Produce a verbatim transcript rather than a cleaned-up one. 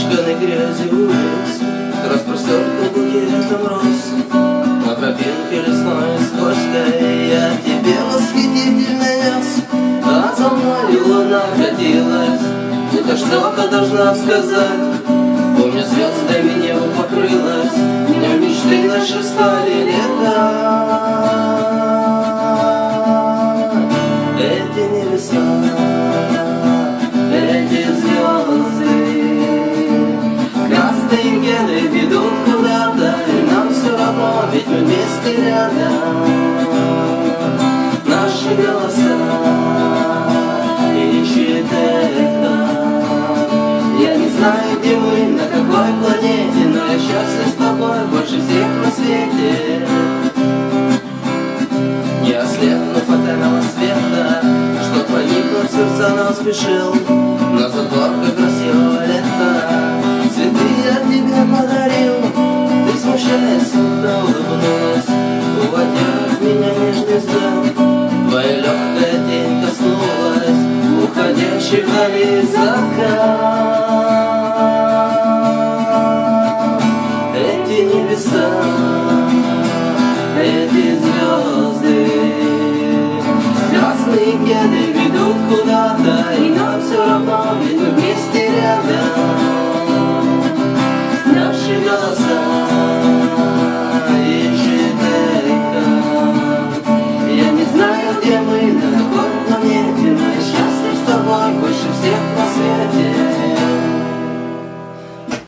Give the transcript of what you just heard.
Испачканной грязью улиц, распростертый букетом роз, на тропинке лесной скользкой я тебе восхитительный нес. А за мной луна катилась, будто что-то должна сказать. Помню, звездами небо покрылось, днем мечты наши стали лета. Эти небеса, эти звезды, красные гены ведут куда-то, и нам все равно, ведь мы вместе рядом. Наши голоса ищет эхо. Я не знаю, где мы, на какой планете, но я счастлив с тобой больше всех на свете. Не ослепнув от этого света, что проникло в сердца нам спешил, на затворка красивого лета. Цветы я тебе подарил, ты смущаясь, да улыбнулась, уводя от меня нежный взгляд. Твоя легкая тень коснулась уходящих вдали закат. Эти небеса, эти звезды, красные гены ведут куда-то, и нам все равно, ведь мы вместе рядом. Наши голоса